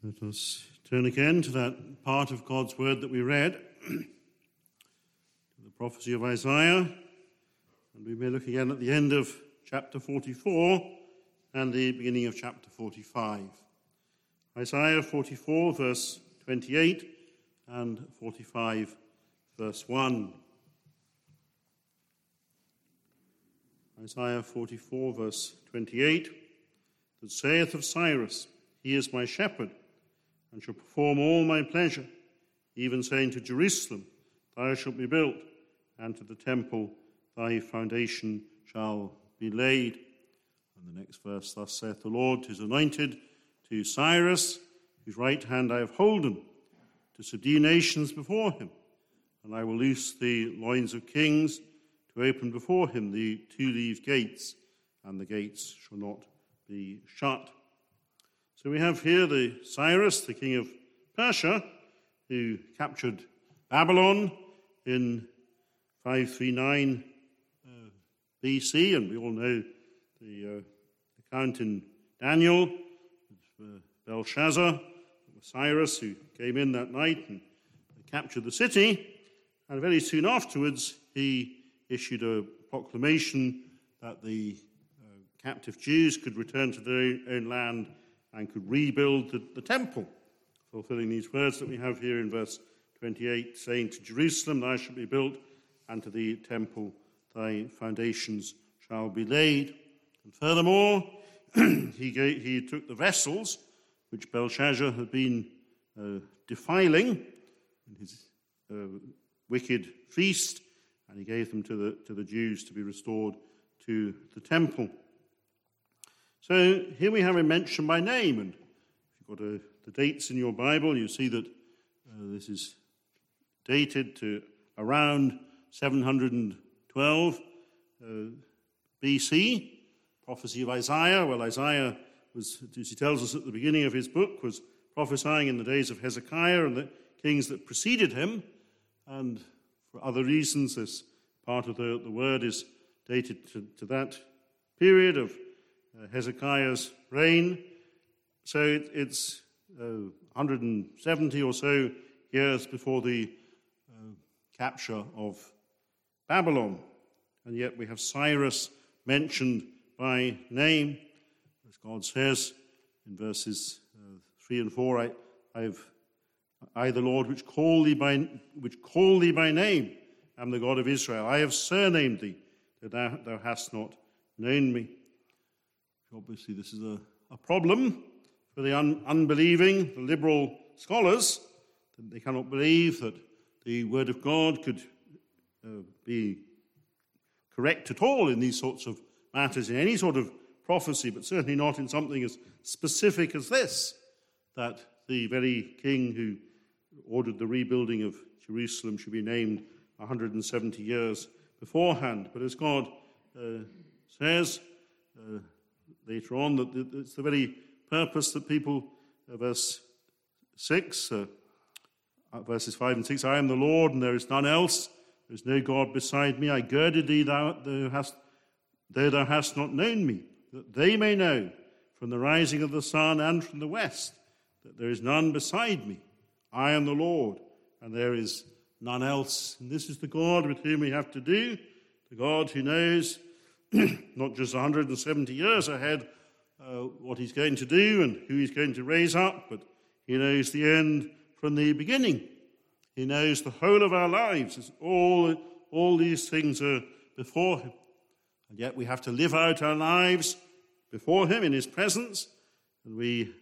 Let us turn again to that part of God's word that we read, to the prophecy of Isaiah, and we may look again at the end of chapter 44 and the beginning of chapter 45. Isaiah 44, verse 28, and 45, verse 1. Isaiah 44, verse 28, that saith of Cyrus, He is my shepherd, and shall perform all my pleasure, even saying to Jerusalem, Thou shalt be built, and to the temple thy foundation shall be laid. And the next verse, Thus saith the Lord to his anointed, to Cyrus, whose right hand I have holden, to subdue nations before him. And I will loose the loins of kings, to open before him the two-leaved gates, and the gates shall not be shut. So we have here the Cyrus, the king of Persia, who captured Babylon in 539 BC, and we all know the account in Daniel of Belshazzar, Cyrus, who came in that night and captured the city, and very soon afterwards he issued a proclamation that the captive Jews could return to their own land and could rebuild the temple, fulfilling these words that we have here in verse 28, saying, To Jerusalem thou shalt be built, and to the temple thy foundations shall be laid. And furthermore, he took the vessels which Belshazzar had been defiling in his wicked feast, and he gave them to the Jews to be restored to the temple. So here we have him mentioned by name, and if you've got the dates in your Bible, you see that this is dated to around 712 BC, prophecy of Isaiah. Well, Isaiah was, as he tells us at the beginning of his book, was prophesying in the days of Hezekiah and the kings that preceded him, and for other reasons, this part of the word is dated to that period of Hezekiah's reign. So it's 170 or so years before the capture of Babylon. And yet we have Cyrus mentioned by name. As God says in verses 3 and 4, I the Lord which call thee by name, am the God of Israel. I have surnamed thee, that thou hast not known me. Obviously, this is a problem for the unbelieving, the liberal scholars, that they cannot believe that the word of God could be correct at all in these sorts of matters, in any sort of prophecy, but certainly not in something as specific as this, that the very king who ordered the rebuilding of Jerusalem should be named 170 years beforehand. But as God says later on, that it's the very purpose that people, verse 6, verses 5 and 6, I am the Lord, and there is none else. There is no God beside me. I girded thee, though thou hast not known me, that they may know from the rising of the sun and from the west that there is none beside me. I am the Lord, and there is none else. And this is the God with whom we have to do, the God who knows not just 170 years ahead what he's going to do and who he's going to raise up, but he knows the end from the beginning. He knows the whole of our lives. All these things are before him. And yet we have to live out our lives before him in his presence. And we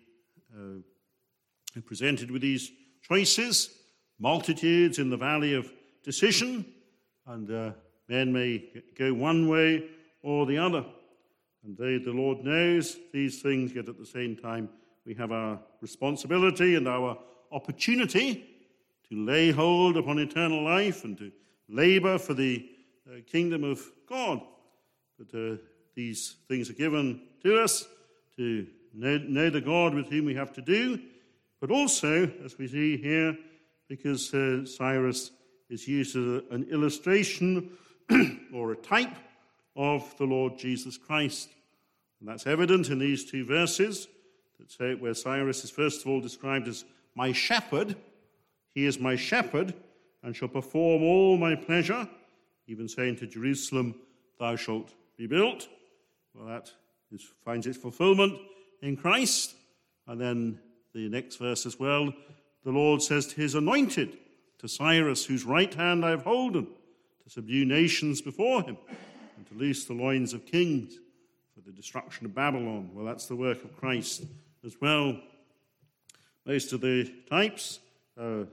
are presented with these choices, multitudes in the valley of decision, and men may go one way or the other. And the Lord knows these things, yet at the same time we have our responsibility and our opportunity to lay hold upon eternal life and to labor for the kingdom of God. But these things are given to us to know the God with whom we have to do, but also, as we see here, because Cyrus is used as an illustration or a type of the Lord Jesus Christ. And that's evident in these two verses. where Cyrus is first of all described as my shepherd. He is my shepherd and shall perform all my pleasure, even saying to Jerusalem, thou shalt be built. Well, that finds its fulfillment in Christ. And then the next verse as well, the Lord says to his anointed, to Cyrus, whose right hand I have holden, to subdue nations before him, and to loose the loins of kings for the destruction of Babylon. Well, that's the work of Christ as well. Most of the types are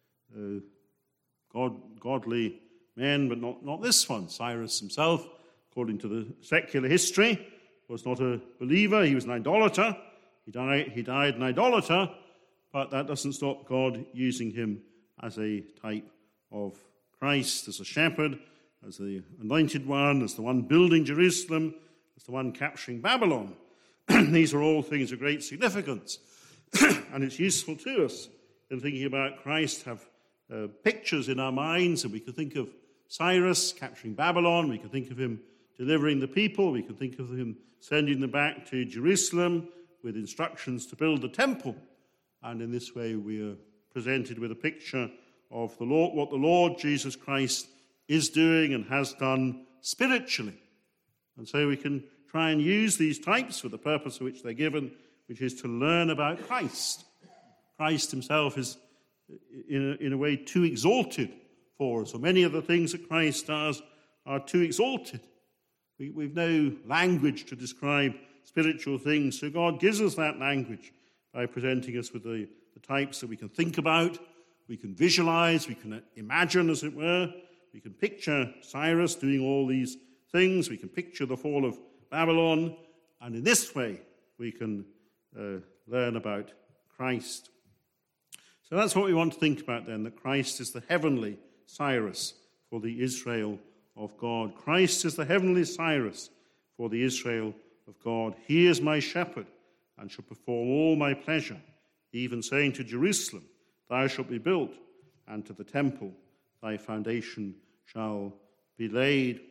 godly men, but not this one. Cyrus himself, according to the secular history, was not a believer. He was an idolater. He died an idolater, but that doesn't stop God using him as a type of Christ, as a shepherd, as the anointed one, as the one building Jerusalem, as the one capturing Babylon. These are all things of great significance. And it's useful to us in thinking about Christ, have pictures in our minds, and we can think of Cyrus capturing Babylon, we can think of him delivering the people, we can think of him sending them back to Jerusalem with instructions to build the temple. And in this way we are presented with a picture of the Lord, what the Lord Jesus Christ is doing and has done spiritually. And so we can try and use these types for the purpose for which they're given, which is to learn about Christ. Christ himself is, in a way, too exalted for us. So many of the things that Christ does are too exalted. We've no language to describe spiritual things, so God gives us that language by presenting us with the types that we can think about, we can visualize, we can imagine, as it were. We can picture Cyrus doing all these things. We can picture the fall of Babylon. And in this way, we can learn about Christ. So that's what we want to think about then, that Christ is the heavenly Cyrus for the Israel of God. Christ is the heavenly Cyrus for the Israel of God. He is my shepherd and shall perform all my pleasure, even saying to Jerusalem, thou shalt be built, and to the temple thy foundation shall be laid.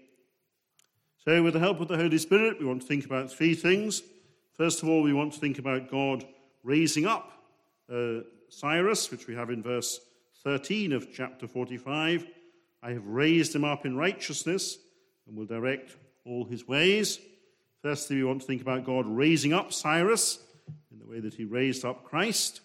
So with the help of the Holy Spirit, we want to think about three things. First of all, we want to think about God raising up Cyrus, which we have in verse 13 of chapter 45. I have raised him up in righteousness and will direct all his ways. Firstly, we want to think about God raising up Cyrus in the way that he raised up Christ.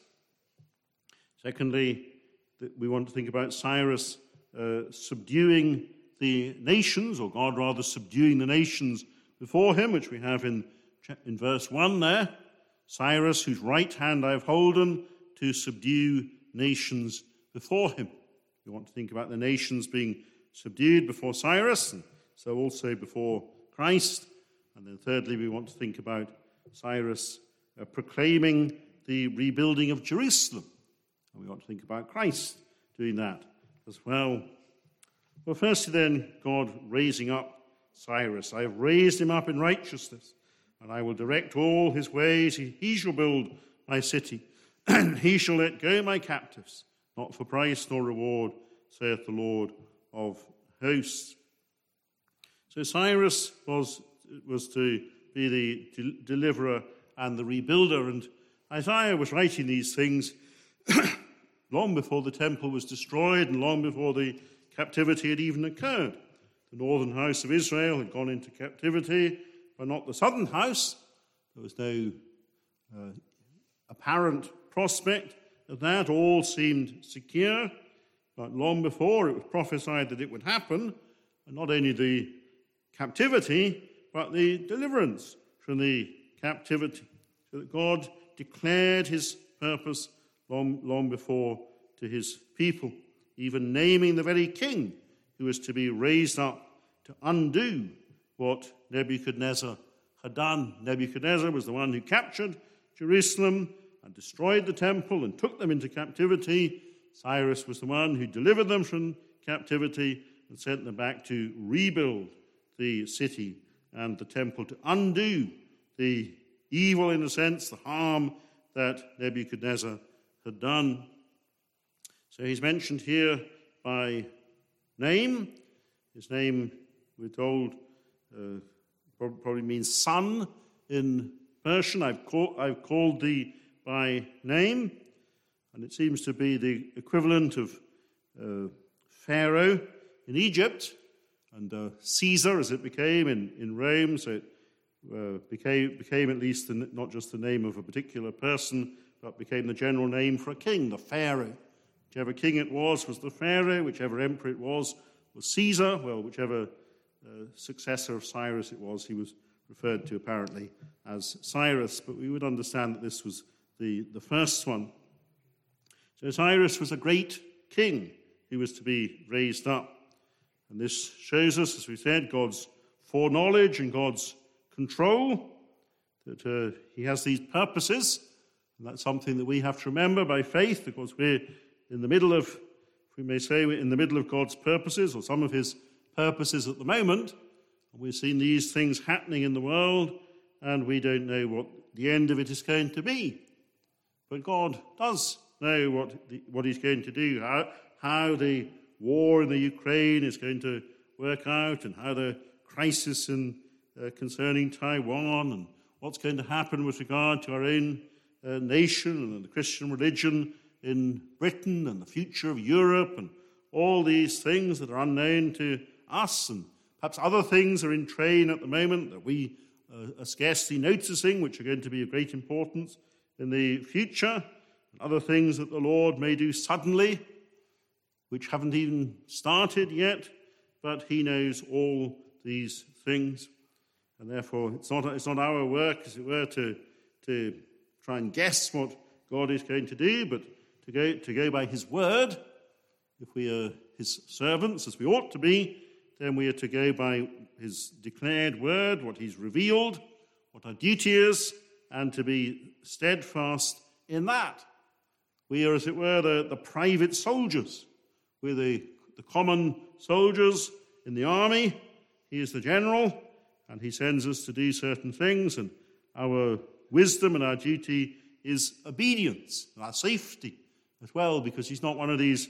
Secondly, we want to think about Cyrus subduing the nations, or God rather subduing the nations before him, which we have in verse 1 there. Cyrus, whose right hand I have holden, to subdue nations before him. We want to think about the nations being subdued before Cyrus, and so also before Christ. And then thirdly, we want to think about Cyrus proclaiming the rebuilding of Jerusalem. And we want to think about Christ doing that as well. Well, firstly then, God raising up Cyrus. I have raised him up in righteousness, and I will direct all his ways. He shall build my city, and he shall let go my captives, not for price nor reward, saith the Lord of hosts. So Cyrus was to be the deliverer and the rebuilder, and Isaiah was writing these things long before the temple was destroyed and long before the captivity had even occurred. The northern house of Israel had gone into captivity, but not the southern house. There was no apparent prospect of that. All seemed secure, but long before it was prophesied that it would happen, and not only the captivity, but the deliverance from the captivity. So that God declared his purpose long before to his people, even naming the very king who was to be raised up to undo what Nebuchadnezzar had done. Nebuchadnezzar was the one who captured Jerusalem and destroyed the temple and took them into captivity. Cyrus was the one who delivered them from captivity and sent them back to rebuild the city and the temple, to undo the evil, in a sense, the harm that Nebuchadnezzar had done. So he's mentioned here by name. His name, we're told, probably means son in Persian, I've called thee by name. And it seems to be the equivalent of Pharaoh in Egypt and Caesar, as it became in Rome. So it became at least not just the name of a particular person, but became the general name for a king, the Pharaoh. Whichever king it was the Pharaoh. Whichever emperor it was Caesar. Well, whichever successor of Cyrus it was, he was referred to apparently as Cyrus. But we would understand that this was the first one. So Cyrus was a great king who was to be raised up. And this shows us, as we said, God's foreknowledge and God's control, that he has these purposes. And that's something that we have to remember by faith, because we're in the middle of, if we may say, we're in the middle of God's purposes, or some of his purposes at the moment. And we're seeing these things happening in the world, and we don't know what the end of it is going to be. But God does know what he's going to do, how the war in the Ukraine is going to work out, and how the crisis concerning Taiwan, and what's going to happen with regard to our own nation and the Christian religion in Britain, and the future of Europe, and all these things that are unknown to us, and perhaps other things are in train at the moment that we are scarcely noticing, which are going to be of great importance in the future. Other things that the Lord may do suddenly, which haven't even started yet, but he knows all these things. And therefore, it's not our work, as it were, to try and guess what God is going to do, but to go by his word. If we are his servants, as we ought to be, then we are to go by his declared word, what he's revealed, what our duty is, and to be steadfast in that. We are, as it were, the private soldiers. We're the common soldiers in the army. He is the general, and he sends us to do certain things, and our wisdom and our duty is obedience, and our safety as well, because he's not one of these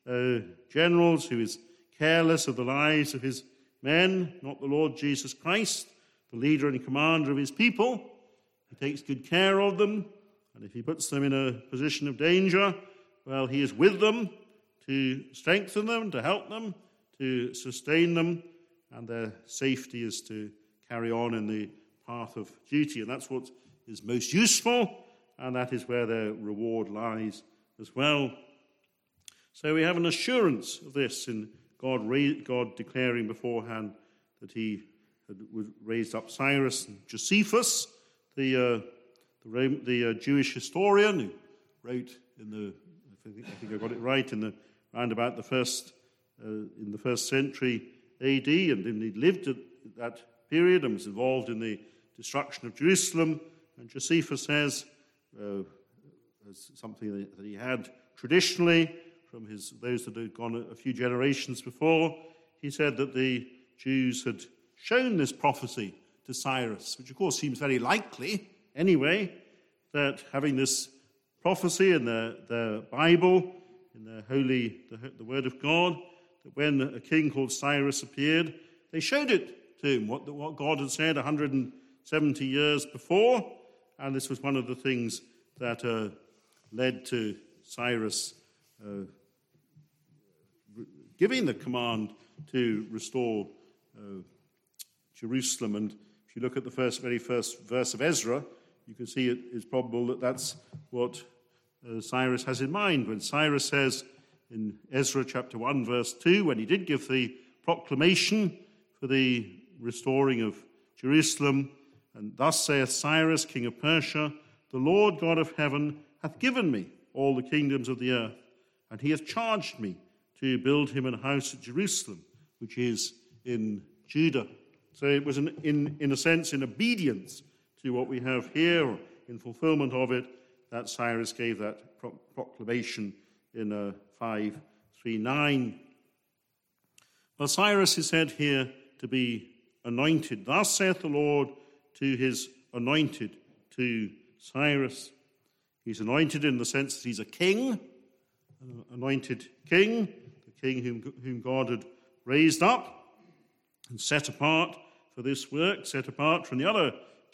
generals who is careless of the lives of his men, not the Lord Jesus Christ, the leader and commander of his people. He takes good care of them, and if he puts them in a position of danger, well, he is with them to strengthen them, to help them, to sustain them, and their safety is to carry on in the path of duty. And that's what is most useful, and that is where their reward lies as well. So we have an assurance of this in God declaring beforehand that he had raised up Cyrus and Josephus, the Jewish historian who wrote I think I got it right, around about in the first century AD, and indeed lived at that period and was involved in the destruction of Jerusalem. And Josephus says, as something that he had traditionally from those that had gone a few generations before, he said that the Jews had shown this prophecy to Cyrus, which of course seems very likely anyway, that having this prophecy in the Bible, in the Word of God, that when a king called Cyrus appeared, they showed it to him, what God had said 170 years before, and this was one of the things that led to Cyrus giving the command to restore Jerusalem. And if you look at the very first verse of Ezra, you can see it is probable that that's what Cyrus has in mind. When Cyrus says in Ezra chapter 1, verse 2, when he did give the proclamation for the restoring of Jerusalem, and thus saith Cyrus, king of Persia, the Lord God of heaven hath given me all the kingdoms of the earth, and he hath charged me to build him a house at Jerusalem, which is in Judah. So it was, in a sense, in obedience to what we have here, or in fulfillment of it, that Cyrus gave that proclamation in 539. Well, Cyrus is said here to be anointed. Thus saith the Lord to his anointed, to Cyrus. He's anointed in the sense that he's a king, an anointed king, the king whom God had raised up and set apart for this work, set apart from the other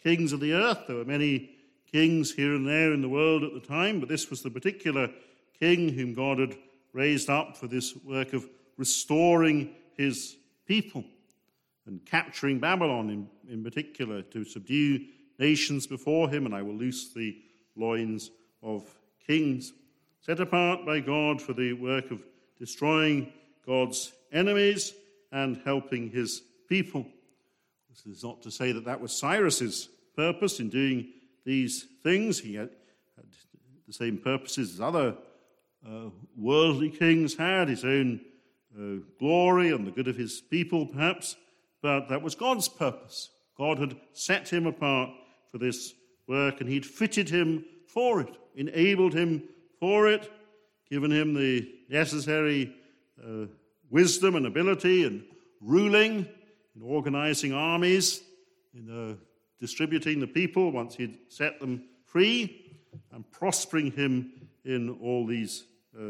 kings of the earth. There were many kings here and there in the world at the time, but this was the particular king whom God had raised up for this work of restoring his people and capturing Babylon in particular, to subdue nations before him, and I will loose the loins of kings. Set apart by God for the work of destroying God's enemies and helping his people. This is not to say that that was Cyrus's purpose in doing these things. He had the same purposes as other worldly kings had, his own glory and the good of his people, perhaps, but that was God's purpose. God had set him apart for this work, and he'd fitted him for it, enabled him for it, given him the necessary wisdom and ability in ruling, in organizing armies, in distributing the people once he'd set them free, and prospering him in all these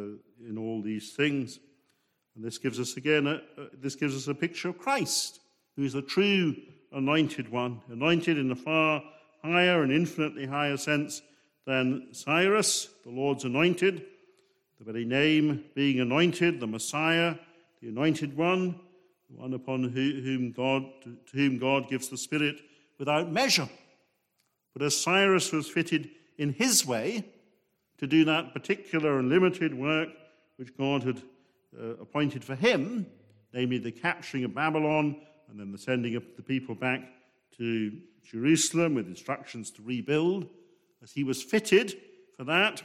things. And this gives us again a picture of Christ, who is the true anointed one, anointed in a far higher and infinitely higher sense than Cyrus, the Lord's anointed, the very name being anointed, the Messiah, the anointed one, the one upon to whom God gives the Spirit without measure. But as Cyrus was fitted in his way to do that particular and limited work which God had appointed for him, namely the capturing of Babylon and then the sending of the people back to Jerusalem with instructions to rebuild, as he was fitted for that,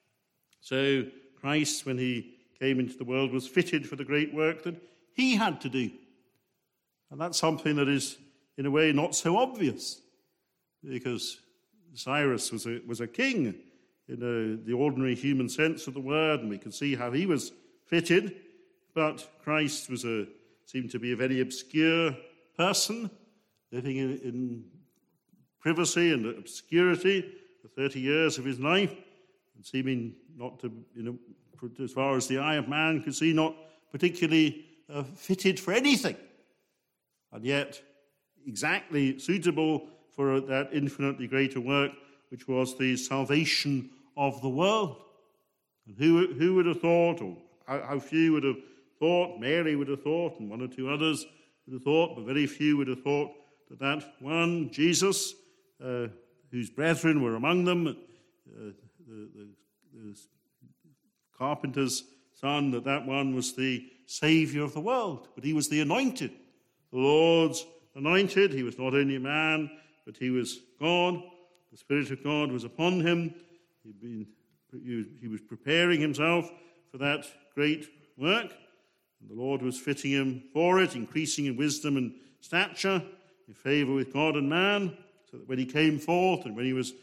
so Christ, when he came into the world, was fitted for the great work that he had to do. And that's something that is, in a way, not so obvious, because Cyrus was a king in the ordinary human sense of the word, and we can see how he was fitted, but Christ seemed to be a very obscure person, living in privacy and obscurity for 30 years of his life, and seeming not to, as far as the eye of man could see, not particularly fitted for anything, and yet exactly suitable for that infinitely greater work, which was the salvation of the world. And who would have thought, or how few would have thought, Mary would have thought, and one or two others would have thought, but very few would have thought that one, Jesus, whose brethren were among them, the carpenter's son, that one was the Saviour of the world. But he was the anointed, the Lord's anointed. He was not only a man, but he was God. The Spirit of God was upon him. He was preparing himself for that great work. And the Lord was fitting him for it, increasing in wisdom and stature, in favor with God and man, so that when he came forth and when he was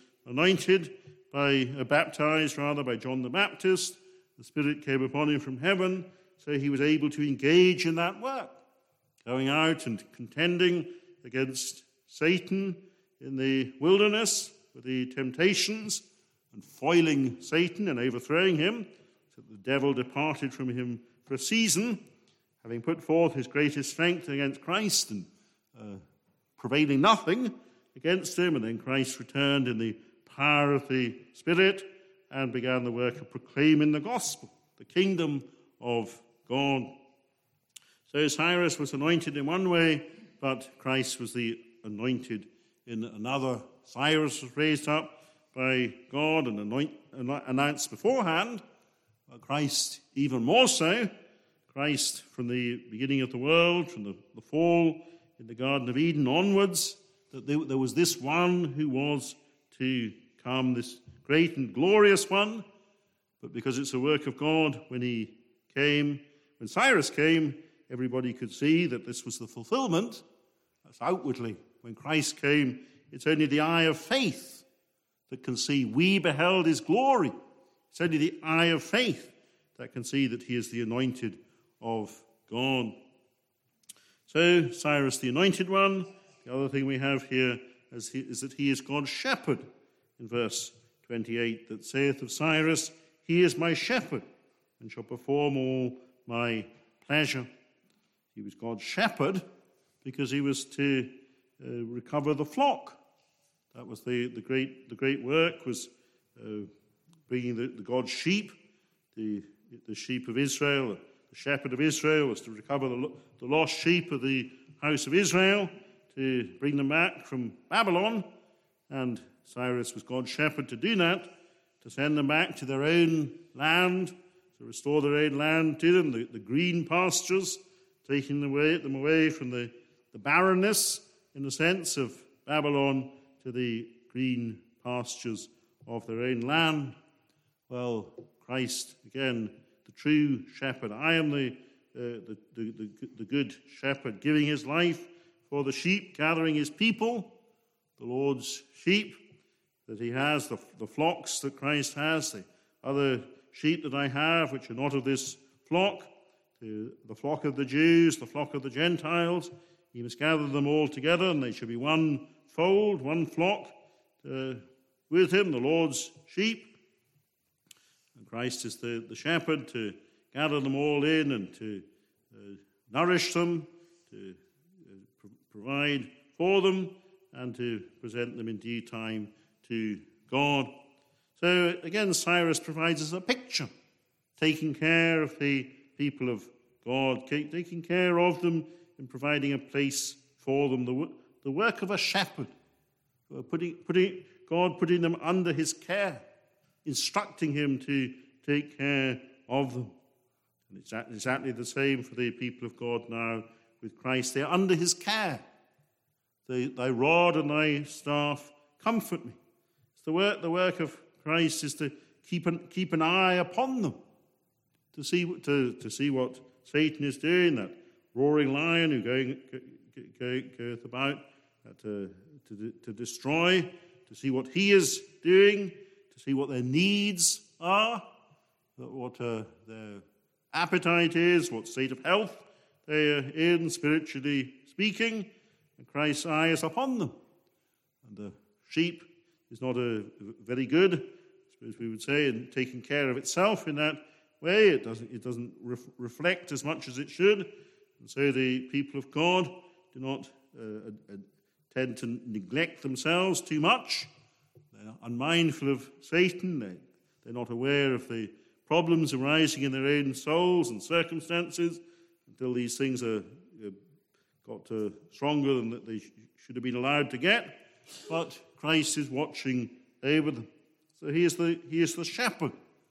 baptized by John the Baptist, the Spirit came upon him from heaven, so he was able to engage in that work, going out and contending against Satan in the wilderness with the temptations, and foiling Satan and overthrowing him, so that the devil departed from him for a season, having put forth his greatest strength against Christ and prevailing nothing against him. And then Christ returned in the power of the Spirit and began the work of proclaiming the gospel, the kingdom of God. So Cyrus was anointed in one way, but Christ was the anointed in another. Cyrus was raised up by God and announced beforehand, Christ even more so. Christ, from the beginning of the world, from the fall in the Garden of Eden onwards, that there was this one who was to come, this great and glorious one. But because it's a work of God, when Cyrus came, everybody could see that this was the fulfillment. That's outwardly. When Christ came, it's only the eye of faith that can see. We beheld his glory. It's only the eye of faith that can see that he is the anointed of God. So, Cyrus the anointed one. The other thing we have here is that he is God's shepherd. In verse 28, that saith of Cyrus, he is my shepherd, and shall perform all my pleasure. He was God's shepherd because he was to recover the flock. That was the great work, was bringing the God's sheep, the sheep of Israel. The shepherd of Israel was to recover the lost sheep of the house of Israel, to bring them back from Babylon. And Cyrus was God's shepherd to do that, to send them back to their own land, to restore their own land to them, the green pastures, taking them away from the barrenness, in the sense of Babylon, to the green pastures of their own land. Well, Christ, again, the true shepherd. I am the good shepherd, giving his life for the sheep, gathering his people, the Lord's sheep that he has, the flocks that Christ has, the other sheep that I have, which are not of this flock, the flock of the Jews, the flock of the Gentiles. He must gather them all together, and they shall be one fold, one flock with him, the Lord's sheep. And Christ is the shepherd to gather them all in and to nourish them, to provide for them, and to present them in due time to God. So again, Cyrus provides us a picture, taking care of the people of God, taking care of them in providing a place for them, the work of a shepherd, putting them under his care, instructing him to take care of them. And it's exactly the same for the people of God now with Christ. They are under his care. Thy rod and thy staff comfort me. It's the work of Christ is to keep an eye upon them, to see what Satan is doing, that roaring lion who goeth about to destroy, to see what he is doing, to see what their needs are, what their appetite is, what state of health they are in, spiritually speaking. And Christ's eye is upon them. And the sheep is not very good, I suppose we would say, in taking care of itself in that way. It doesn't reflect as much as it should. And so the people of God do not tend to neglect themselves too much. They're unmindful of Satan. They're not aware of the problems arising in their own souls and circumstances until these things got stronger than that they should have been allowed to get. But Christ is watching over them. So he is the shepherd,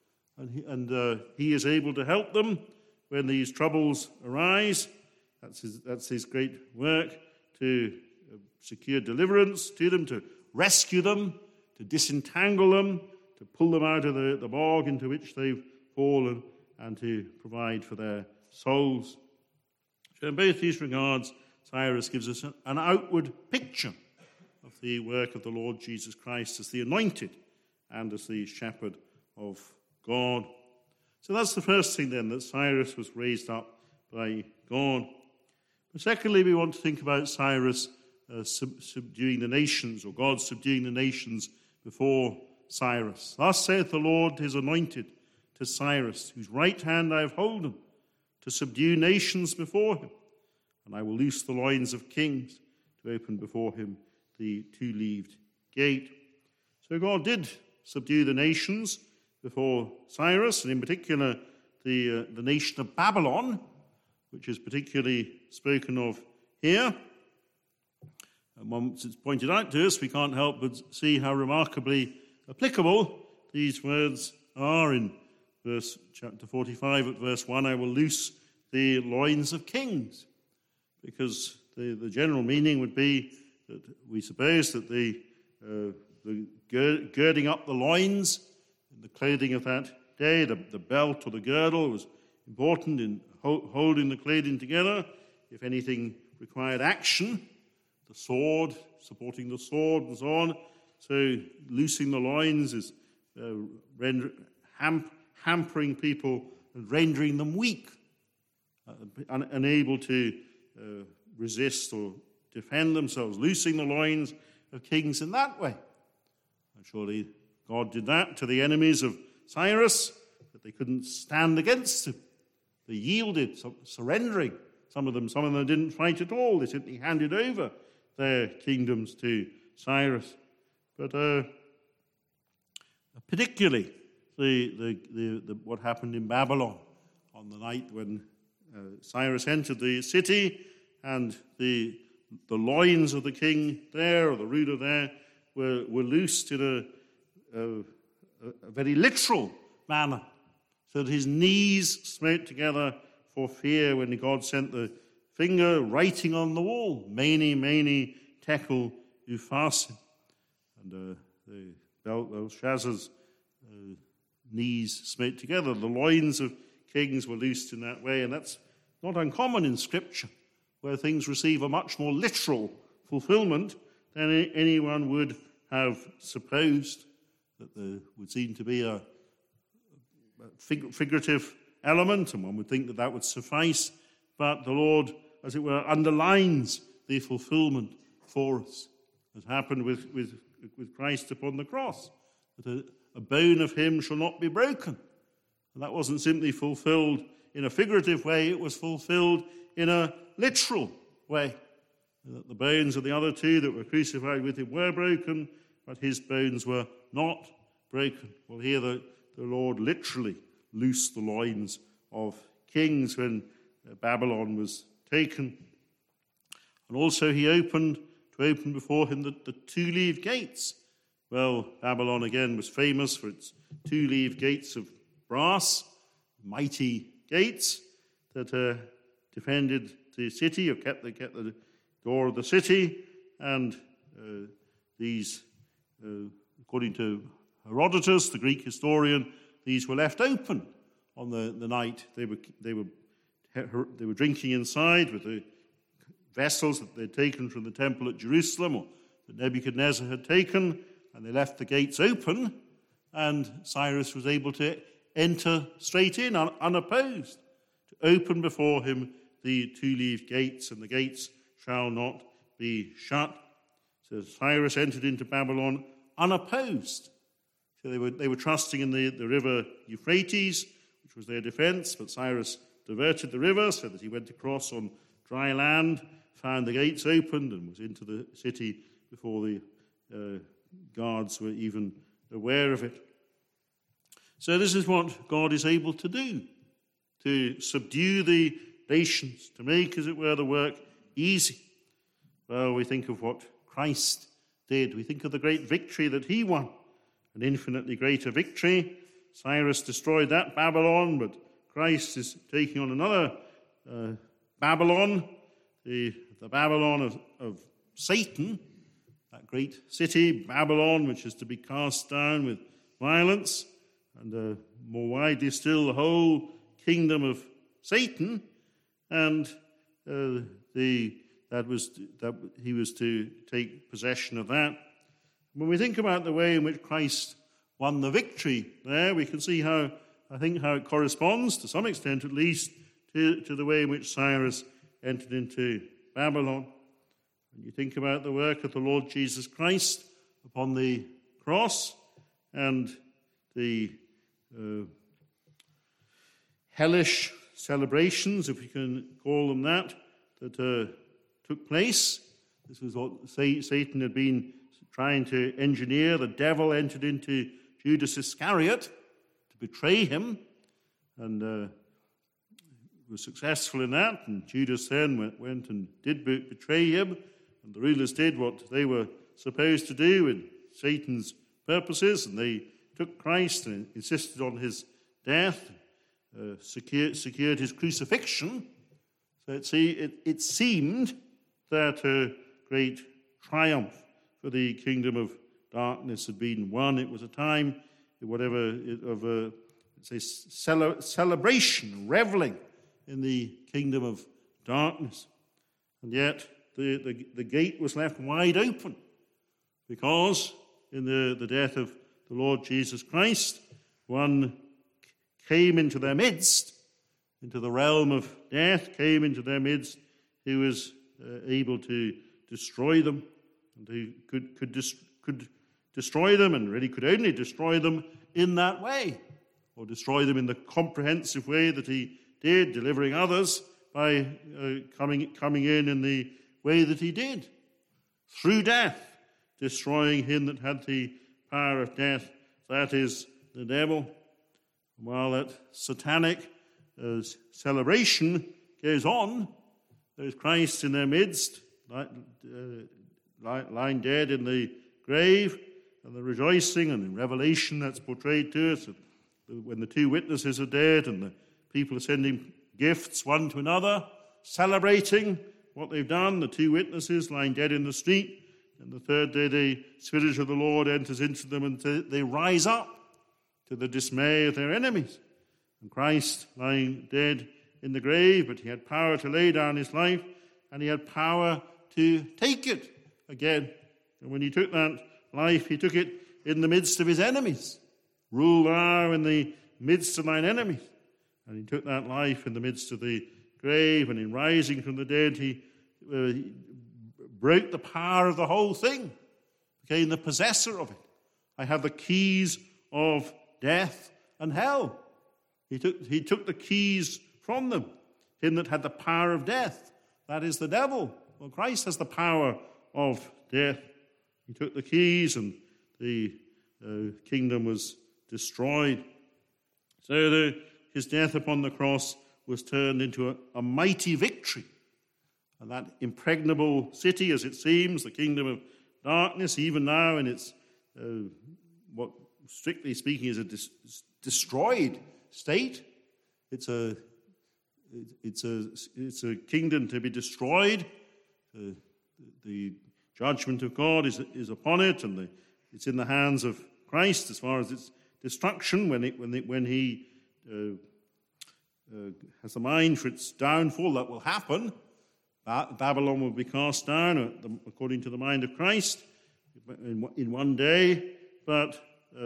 and he is able to help them when these troubles arise. That's his great work, to secure deliverance to them, to rescue them, to disentangle them, to pull them out of the bog into which they've fallen, and to provide for their souls. So in both these regards, Cyrus gives us an outward picture of the work of the Lord Jesus Christ as the anointed and as the shepherd of God. So that's the first thing then, that Cyrus was raised up by God. But secondly, we want to think about Cyrus subduing the nations, or God subduing the nations before Cyrus. Thus saith the Lord his anointed to Cyrus, whose right hand I have holden, to subdue nations before him. And I will loose the loins of kings, to open before him the two-leaved gate. So God did subdue the nations before Cyrus, and in particular the nation of Babylon, which is particularly spoken of here. And once it's pointed out to us, we can't help but see how remarkably applicable these words are in chapter 45 at verse 1, I will loose the loins of kings. Because the general meaning would be that we suppose that the girding up the loins, the clothing of that day, the belt or the girdle was important in holding the clothing together. If anything required action, the sword, supporting the sword and so on. So loosing the loins is hampering people and rendering them weak, unable to resist or defend themselves, loosing the loins of kings in that way. And surely God did that to the enemies of Cyrus, that they couldn't stand against him. They yielded, surrendering. Some of them didn't fight at all. They simply handed over their kingdoms to Cyrus. but particularly what happened in Babylon on the night when Cyrus entered the city, and the loins of the king there, or the ruler there, were loosed in a very literal manner, so that his knees smote together for fear when God sent the finger writing on the wall, Mene, Mene, Tekel, Upharsin. And Belshazzar's knees smote together. The loins of kings were loosed in that way, and that's not uncommon in Scripture, where things receive a much more literal fulfillment than anyone would have supposed, that there would seem to be a figurative element, and one would think that would suffice, but the Lord, as it were, underlines the fulfillment for us, as happened with Christ upon the cross, that a bone of him shall not be broken. And that wasn't simply fulfilled in a figurative way, it was fulfilled in a literal way. That the bones of the other two that were crucified with him were broken, but his bones were not broken. Well, here the Lord literally loosed the loins of kings when Babylon was taken. And also he opened before him the two-leaved gates. Well, Babylon again was famous for its two-leaved gates of brass, mighty gates that defended the city, or kept the door of the city. And these, according to Herodotus, the Greek historian, these were left open on the night they were drinking inside with the vessels that they'd taken from the temple at Jerusalem, or that Nebuchadnezzar had taken, and they left the gates open, and Cyrus was able to enter straight in unopposed, to open before him the two-leaved gates, and the gates shall not be shut. So Cyrus entered into Babylon unopposed. So they were trusting in the river Euphrates, which was their defense, but Cyrus diverted the river so that he went across on dry land, found the gates opened, and was into the city before the guards were even aware of it. So this is what God is able to do, to subdue the nations, to make, as it were, the work easy. Well, we think of what Christ did. We think of the great victory that he won, an infinitely greater victory. Cyrus destroyed that Babylon, but Christ is taking on another Babylon, the Babylon of Satan, that great city, Babylon, which is to be cast down with violence, and more widely still, the whole kingdom of Satan, and he was to take possession of that. When we think about the way in which Christ won the victory there, we can see how it corresponds, to some extent at least, to the way in which Cyrus entered into Babylon. When you think about the work of the Lord Jesus Christ upon the cross, and the hellish celebrations, if we can call them that took place. This was what Satan had been trying to engineer. The devil entered into Judas Iscariot to betray him, and was successful in that. And Judas then went and did betray him, and the rulers did what they were supposed to do in Satan's purposes, and they took Christ and insisted on his death, secured his crucifixion. So it seemed that a great triumph for the kingdom of darkness had been won. It was a time, of celebration, reveling in the kingdom of darkness. And yet the gate was left wide open, because in the death of the Lord Jesus Christ, one came into their midst, into the realm of death, came into their midst, who was able to destroy them, and who could destroy them, and really could only destroy them in that way, or destroy them in the comprehensive way that he did, delivering others by coming in the way that he did, through death, destroying him that had the power of death, that is the devil. And while that satanic celebration goes on, there's Christ in their midst, lying dead in the grave, and the rejoicing, and in Revelation that's portrayed to us, when the two witnesses are dead and the people are sending gifts one to another, celebrating what they've done, the two witnesses lying dead in the street, and the third day the Spirit of the Lord enters into them and they rise up to the dismay of their enemies. And Christ lying dead in the grave, but he had power to lay down his life, and he had power to take it again. And when he took that life, he took it in the midst of his enemies. Rule thou in the midst of thine enemies. And he took that life in the midst of the grave, and in rising from the dead, he broke the power of the whole thing, became the possessor of it. I have the keys of death and hell. He took the keys from them, him that had the power of death. That is the devil. Well, Christ has the power of death. He took the keys, and the kingdom was destroyed. So his death upon the cross was turned into a mighty victory. And that impregnable city, as it seems, the kingdom of darkness, even now in its, what strictly speaking is a destroyed state. It's a kingdom to be destroyed. The judgment of God is upon it, and it's in the hands of Christ as far as its destruction. When he has the mind for its downfall, that will happen. Babylon will be cast down according to the mind of Christ in one day, but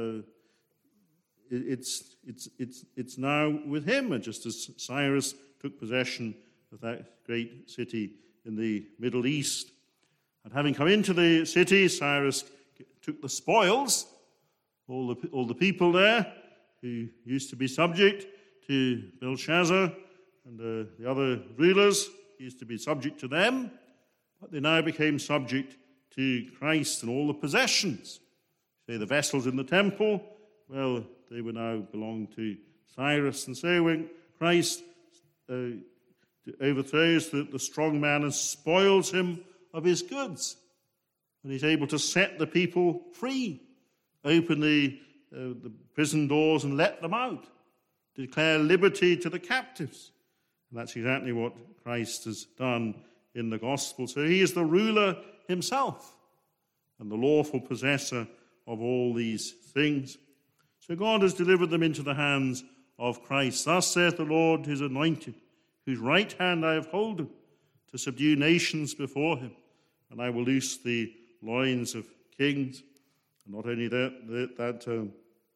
it's now with him, and just as Cyrus took possession of that great city in the Middle East. And having come into the city, Cyrus took the spoils, all the people there who used to be subject to Belshazzar and the other rulers, used to be subject to them, but they now became subject to Christ and all the possessions. Say the vessels in the temple, well, they would now belong to Cyrus. And so when Christ overthrows the strong man and spoils him of his goods, and he's able to set the people free, open the prison doors and let them out, declare liberty to the captives. And that's exactly what Christ has done in the gospel. So he is the ruler himself and the lawful possessor of all these things. So God has delivered them into the hands of Christ. Thus saith the Lord, his anointed, whose right hand I have holden, to subdue nations before him, and I will loose the loins of kings. And not only that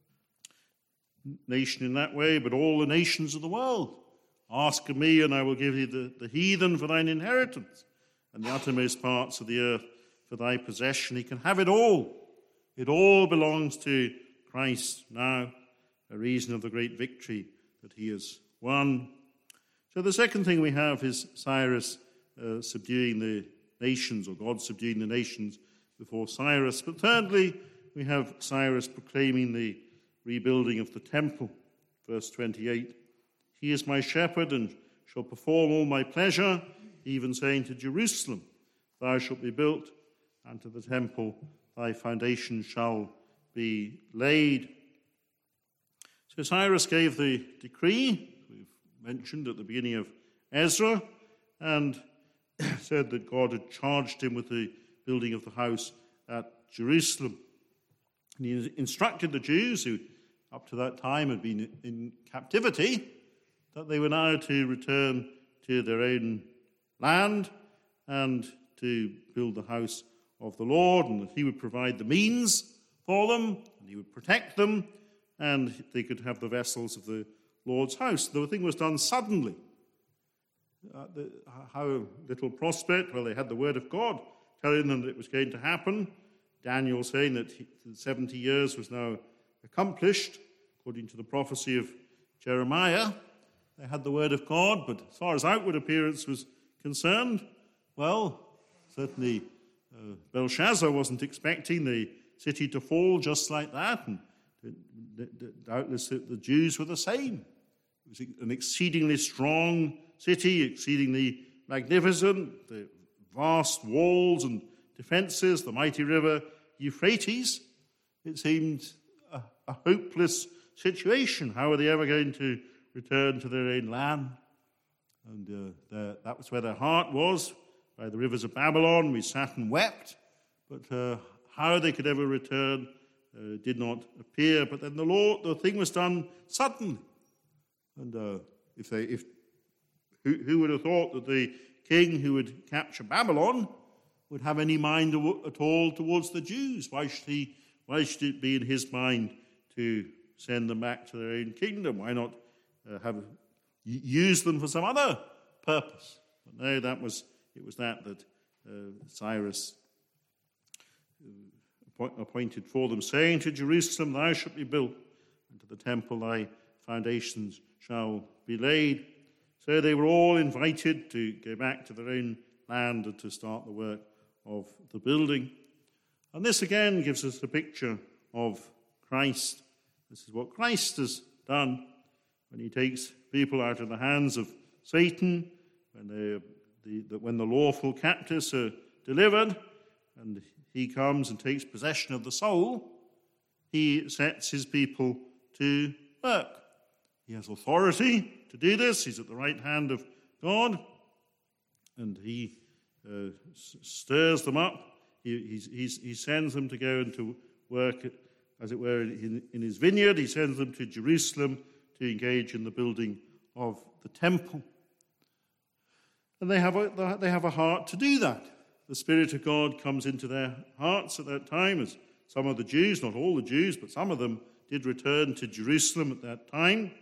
nation in that way, but all the nations of the world. Ask of me, and I will give thee the heathen for thine inheritance, and the uttermost parts of the earth for thy possession. He can have it all. It all belongs to Christ now, a reason of the great victory that he has won. So the second thing we have is Cyrus subduing the nations, or God subduing the nations before Cyrus. But thirdly, we have Cyrus proclaiming the rebuilding of the temple. Verse 28, he is my shepherd and shall perform all my pleasure, even saying to Jerusalem, thou shalt be built, and to the temple thy foundation shall be laid. So Cyrus gave the decree, we've mentioned at the beginning of Ezra, and said that God had charged him with the building of the house at Jerusalem. And he instructed the Jews, who up to that time had been in captivity, that they were now to return to their own land and to build the house of the Lord, and that he would provide the means for them, and he would protect them, and they could have the vessels of the Lord's house. The thing was done suddenly. How little prospect? Well, they had the word of God telling them that it was going to happen. Daniel saying that 70 years was now accomplished, according to the prophecy of Jeremiah. They had the word of God, but as far as outward appearance was concerned, well, certainly Belshazzar wasn't expecting the city to fall just like that, and doubtless the Jews were the same. It was an exceedingly strong city, exceedingly magnificent, the vast walls and defences, the mighty river Euphrates. It seemed a hopeless situation. How are they ever going to return to their own land? And that was where their heart was. By the rivers of Babylon, we sat and wept. But how they could ever return did not appear. But then the thing was done suddenly. And who would have thought that the king who would capture Babylon would have any mind at all towards the Jews? Why should it be in his mind to send them back to their own kingdom? Why not use them for some other purpose? But no, it was that Cyrus appointed for them, saying to Jerusalem, "Thou shalt be built, and to the temple thy foundations shall be laid." So they were all invited to go back to their own land and to start the work of the building. And this again gives us a picture of Christ. This is what Christ has done when he takes people out of the hands of Satan, when the lawful captives are delivered, and he comes and takes possession of the soul. He sets his people to work. He has authority to do this. He's at the right hand of God, and he stirs them up. He sends them to go and to work, as it were, in his vineyard. He sends them to Jerusalem to engage in the building of the temple. And they have a heart to do that. The Spirit of God comes into their hearts at that time, as some of the Jews, not all the Jews, but some of them did return to Jerusalem at that time.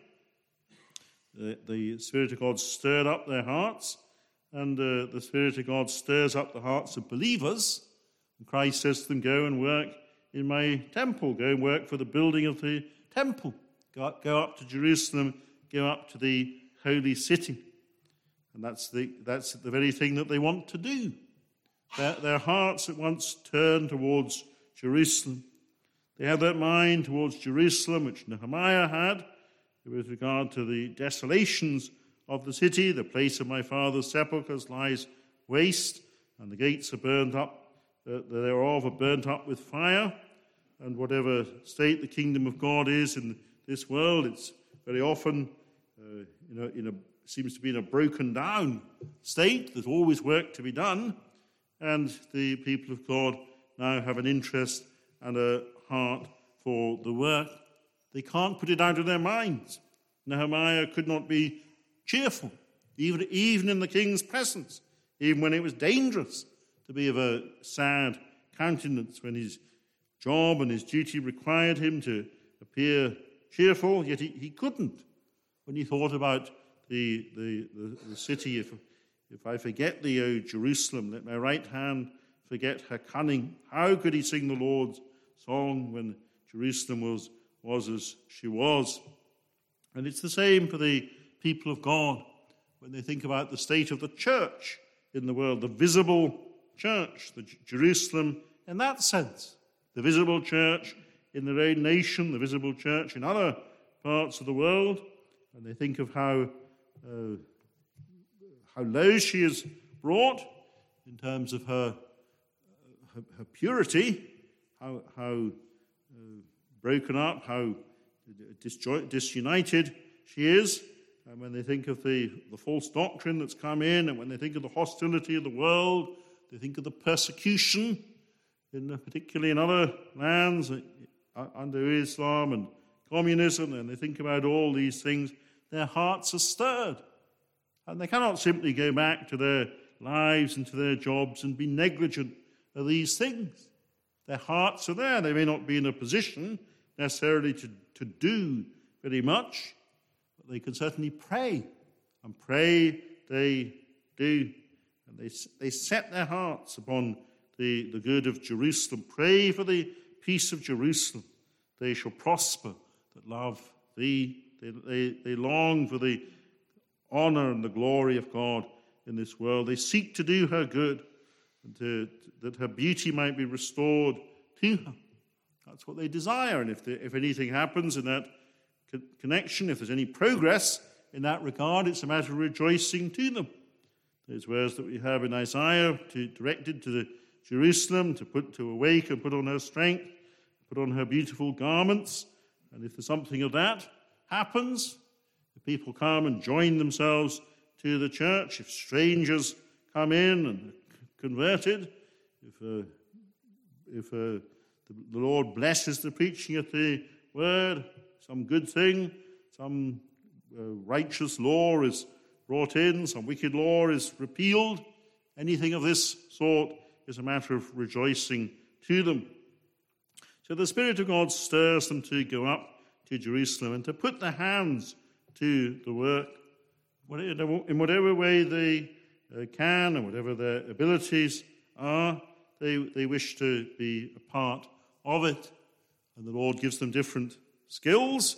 The Spirit of God stirred up their hearts, and the Spirit of God stirs up the hearts of believers. And Christ says to them, "Go and work in my temple. Go and work for the building of the temple. Go up to Jerusalem. Go up to the holy city." And that's the very thing that they want to do. Their hearts at once turn towards Jerusalem. They have that mind towards Jerusalem which Nehemiah had with regard to the desolations of the city. "The place of my father's sepulchres lies waste, and the gates are burnt up, thereof are burnt up with fire." And whatever state the kingdom of God is in this world, it's very often seems to be in a broken down state. There's always work to be done, and the people of God now have an interest and a heart for the work. They can't put it out of their minds. Nehemiah could not be cheerful, even in the king's presence, even when it was dangerous to be of a sad countenance, when his job and his duty required him to appear cheerful, yet he couldn't. When he thought about the city, if I forget thee, O Jerusalem, let my right hand forget her cunning. How could he sing the Lord's song when Jerusalem was as she was? And it's the same for the people of God when they think about the state of the church in the world, the visible church, the Jerusalem in that sense, the visible church in their own nation, the visible church in other parts of the world. And they think of how low she is brought in terms of her purity, how broken up, how disunited she is. And when they think of the false doctrine that's come in, and when they think of the hostility of the world, they think of the persecution, particularly in other lands under Islam and communism, and they think about all these things, their hearts are stirred. And they cannot simply go back to their lives and to their jobs and be negligent of these things. Their hearts are there. They may not be in a position necessarily to do very much, but they can certainly pray. And pray they do. And they set their hearts upon the good of Jerusalem. Pray for the peace of Jerusalem. They shall prosper that love thee. They long for the honor and the glory of God in this world. They seek to do her good. and that her beauty might be restored to her. That's what they desire. And if anything happens in that connection, if there's any progress in that regard, it's a matter of rejoicing to them. Those words that we have in Isaiah directed to Jerusalem to awake and put on her strength, put on her beautiful garments. And if there's something of that happens, the people come and join themselves to the church. If strangers come in and are converted, if the Lord blesses the preaching of the word, some good thing, some righteous law is brought in, some wicked law is repealed, anything of this sort is a matter of rejoicing to them. So the Spirit of God stirs them to go up to Jerusalem and to put their hands to the work in whatever way they can and whatever their abilities are. They wish to be a part of it, and the Lord gives them different skills.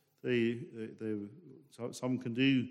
Some can do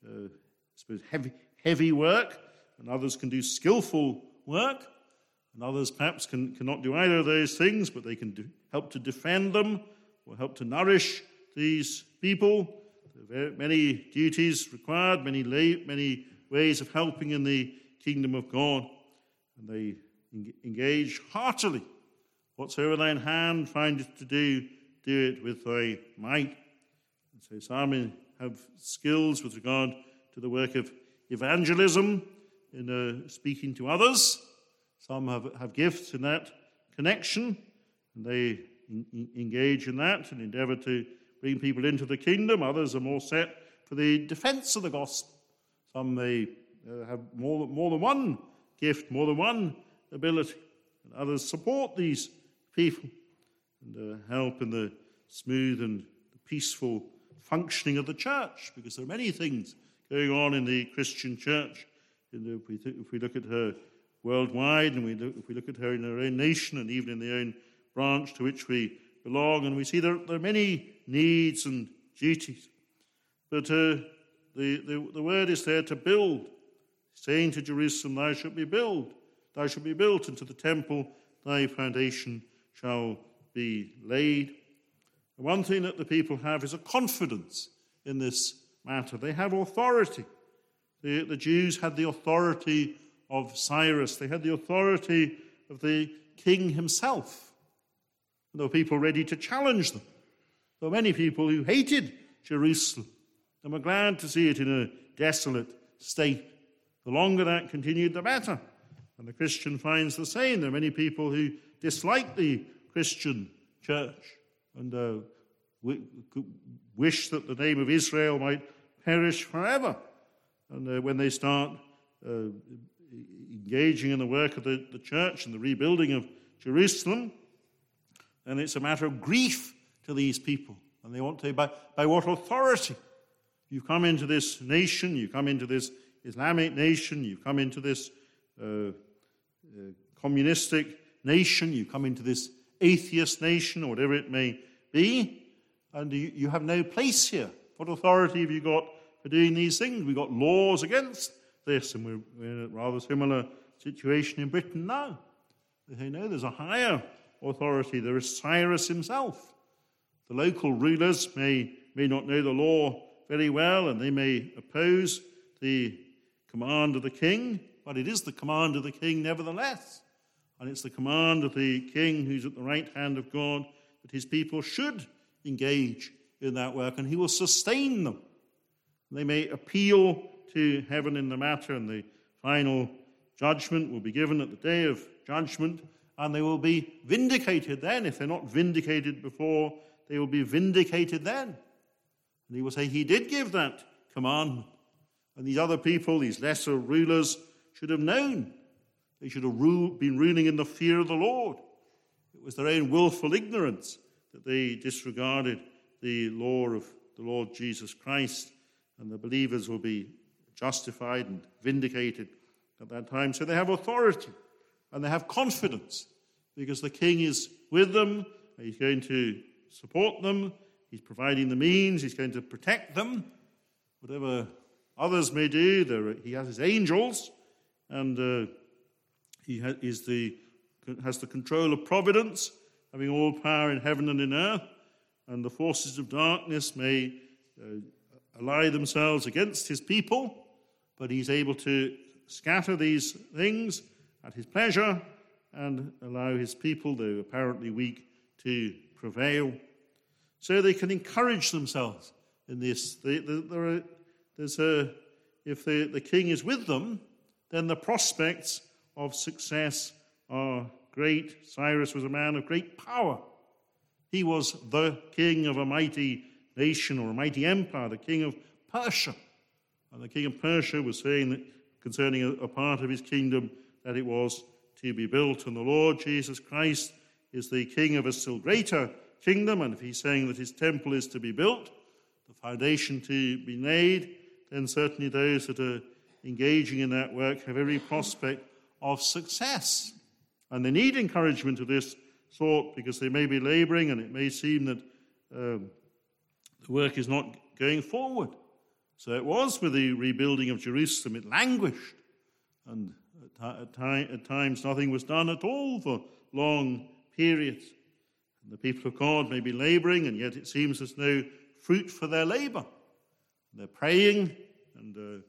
heavy work, and others can do skillful work, and others perhaps cannot do either of those things, but they can help to defend them or help to nourish these people. There are many duties required, many ways of helping in the kingdom of God, and they engage heartily. Whatsoever thine hand findeth to do, do it with thy might. And so some have skills with regard to the work of evangelism in speaking to others. Some have gifts in that connection, and they engage in that and endeavor to bring people into the kingdom. Others are more set for the defense of the gospel. Some may have more than one gift, more than one ability. And others support these people and help in the smooth and peaceful functioning of the church, because there are many things going on in the Christian church. And if we look at her worldwide, and if we look at her in her own nation and even in the own branch to which we belong, and we see there are many needs and duties. But the word is there to build, saying to Jerusalem, thou shalt be built, and to the temple thy foundation shall be laid. The one thing that the people have is a confidence in this matter. They have authority. The Jews had the authority of Cyrus. They had the authority of the king himself. And there were people ready to challenge them. There were many people who hated Jerusalem and were glad to see it in a desolate state. The longer that continued, the better. And the Christian finds the same. There are many people who dislike the Christian church and wish that the name of Israel might perish forever. And when they start engaging in the work of the church and the rebuilding of Jerusalem, then it's a matter of grief to these people. And they want to, by what authority? You've come into this nation, you come into this Islamic nation, you come into this communistic nation, you come into this atheist nation, or whatever it may be, and you have no place here. What authority have you got for doing these things? We've got laws against this, and we're in a rather similar situation in Britain now. They say, no, there's a higher authority. There is Cyrus himself. The local rulers may not know the law very well, and they may oppose the command of the king, but it is the command of the king nevertheless. And it's the command of the king who's at the right hand of God that his people should engage in that work, and he will sustain them. They may appeal to heaven in the matter, and the final judgment will be given at the day of judgment, and they will be vindicated then. If they're not vindicated before, they will be vindicated then. And he will say, he did give that commandment. And these other people, these lesser rulers, should have known. They should have been ruling in the fear of the Lord. It was their own willful ignorance that they disregarded the law of the Lord Jesus Christ, and the believers will be justified and vindicated at that time. So they have authority, and they have confidence, because the king is with them. He's going to support them. He's providing the means. He's going to protect them. Whatever others may do, he has his angels, and He has the control of providence, having all power in heaven and in earth, and the forces of darkness may ally themselves against his people, but he's able to scatter these things at his pleasure and allow his people, though apparently weak, to prevail. So they can encourage themselves in this. If the king is with them, then the prospects of success are great. Cyrus was a man of great power. He was the king of a mighty nation or a mighty empire, the king of Persia. And the king of Persia was saying that concerning a part of his kingdom that it was to be built. And the Lord Jesus Christ is the king of a still greater kingdom. And if he's saying that his temple is to be built, the foundation to be laid, then certainly those that are engaging in that work have every prospect of success. And they need encouragement of this sort because they may be laboring and it may seem that the work is not going forward. So it was with the rebuilding of Jerusalem. It languished, and at times nothing was done at all for long periods. And the people of God may be laboring, and yet it seems there's no fruit for their labor. They're praying and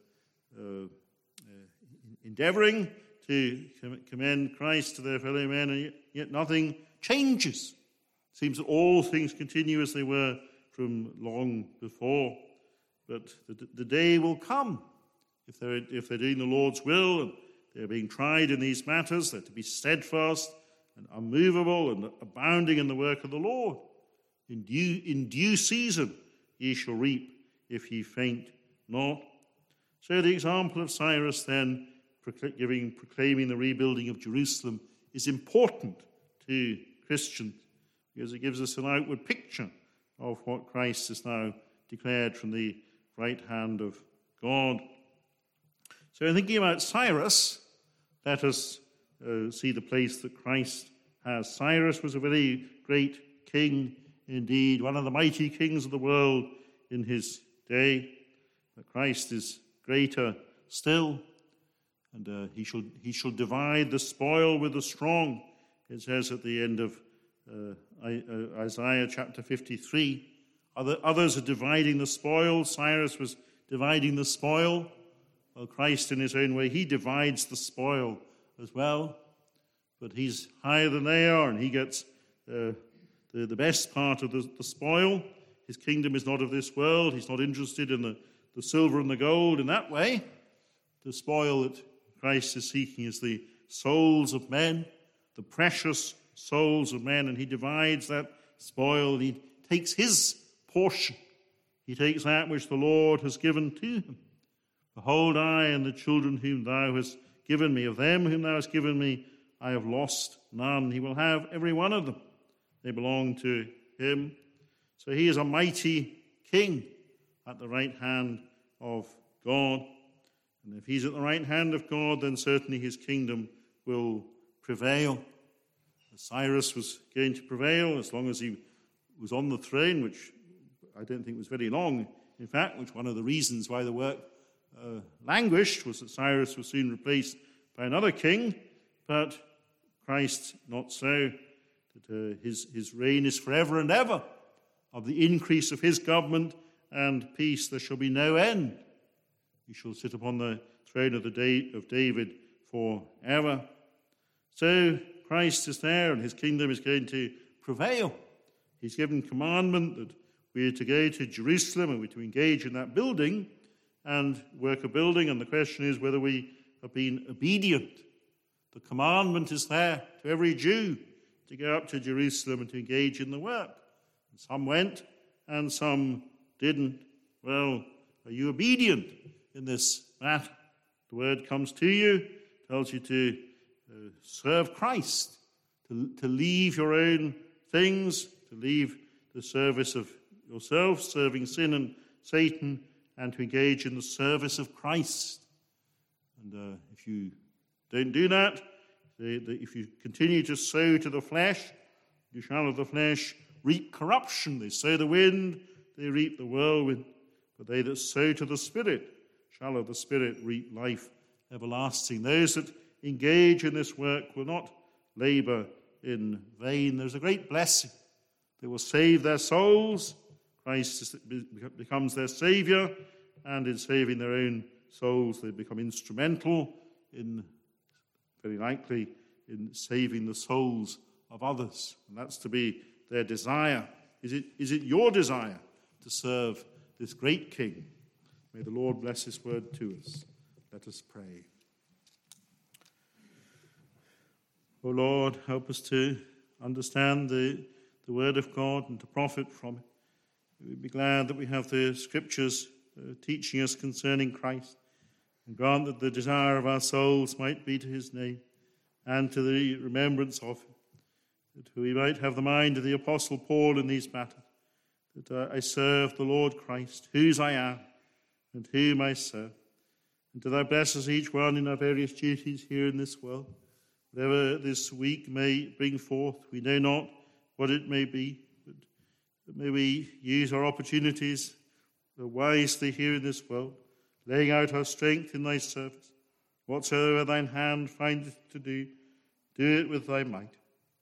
endeavoring to commend Christ to their fellow men, and yet nothing changes. It seems that all things continue as they were from long before. But the day will come, if they're doing the Lord's will and they're being tried in these matters, they're to be steadfast and unmovable and abounding in the work of the Lord. In due season ye shall reap, if ye faint not. So the example of Cyrus then proclaiming the rebuilding of Jerusalem is important to Christians because it gives us an outward picture of what Christ has now declared from the right hand of God. So in thinking about Cyrus, let us see the place that Christ has. Cyrus was a very great king indeed, one of the mighty kings of the world in his day. But Christ is greater still, and he shall divide the spoil with the strong, it says at the end of Isaiah chapter 53. Others are dividing the spoil. Cyrus was dividing the spoil. Well, Christ in his own way, he divides the spoil as well. But he's higher than they are, and he gets the best part of the spoil. His kingdom is not of this world. He's not interested in the silver and the gold in that way. The spoil that Christ is seeking is the souls of men, the precious souls of men, and he divides that spoil. He takes his portion. He takes that which the Lord has given to him. Behold, I and the children whom thou hast given me, of them whom thou hast given me, I have lost none. He will have every one of them. They belong to him. So he is a mighty king at the right hand of God. And if he's at the right hand of God, then certainly his kingdom will prevail. Cyrus was going to prevail as long as he was on the throne, which I don't think was very long, in fact, which one of the reasons why the work languished was that Cyrus was soon replaced by another king, but Christ not so, that his reign is forever and ever. Of the increase of his government and peace there shall be no end. He shall sit upon the throne of David forever. So Christ is there, and his kingdom is going to prevail. He's given commandment that we are to go to Jerusalem and we're to engage in that building and work a building, and the question is whether we have been obedient. The commandment is there to every Jew to go up to Jerusalem and to engage in the work. And some went and some didn't. Well, are you obedient in this matter? The word comes to you, tells you to serve Christ, to leave your own things, to leave the service of yourself, serving sin and Satan, and to engage in the service of Christ. And if you don't do that, if you continue to sow to the flesh, you shall of the flesh reap corruption. They sow the wind, they reap the whirlwind. But they that sow to the Spirit shall of the Spirit reap life everlasting. Those that engage in this work will not labour in vain. There's a great blessing. They will save their souls. Christ becomes their Saviour, and in saving their own souls, they become instrumental in, very likely, in saving the souls of others. And that's to be their desire. Is it your desire to serve this great King? May the Lord bless his word to us. Let us pray. O Lord, help us to understand the word of God and to profit from it. We'd be glad that we have the scriptures teaching us concerning Christ, and grant that the desire of our souls might be to his name and to the remembrance of him, that we might have the mind of the Apostle Paul in these matters, that I serve the Lord Christ, whose I am and whom I serve, and to thou bless us each one in our various duties here in this world. Whatever this week may bring forth, we know not what it may be, but may we use our opportunities wisely here in this world, laying out our strength in thy service. Whatsoever thine hand findeth to do, do it with thy might.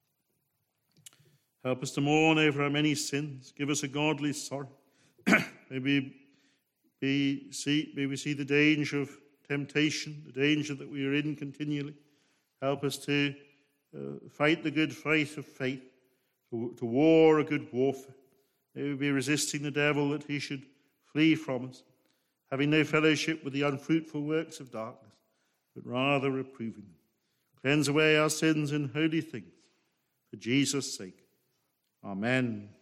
Help us to mourn over our many sins. Give us a godly sorrow. May we see the danger of temptation, the danger that we are in continually. Help us to fight the good fight of faith, to war a good warfare. May we be resisting the devil that he should flee from us, having no fellowship with the unfruitful works of darkness, but rather reproving them. Cleanse away our sins in holy things, for Jesus' sake. Amen.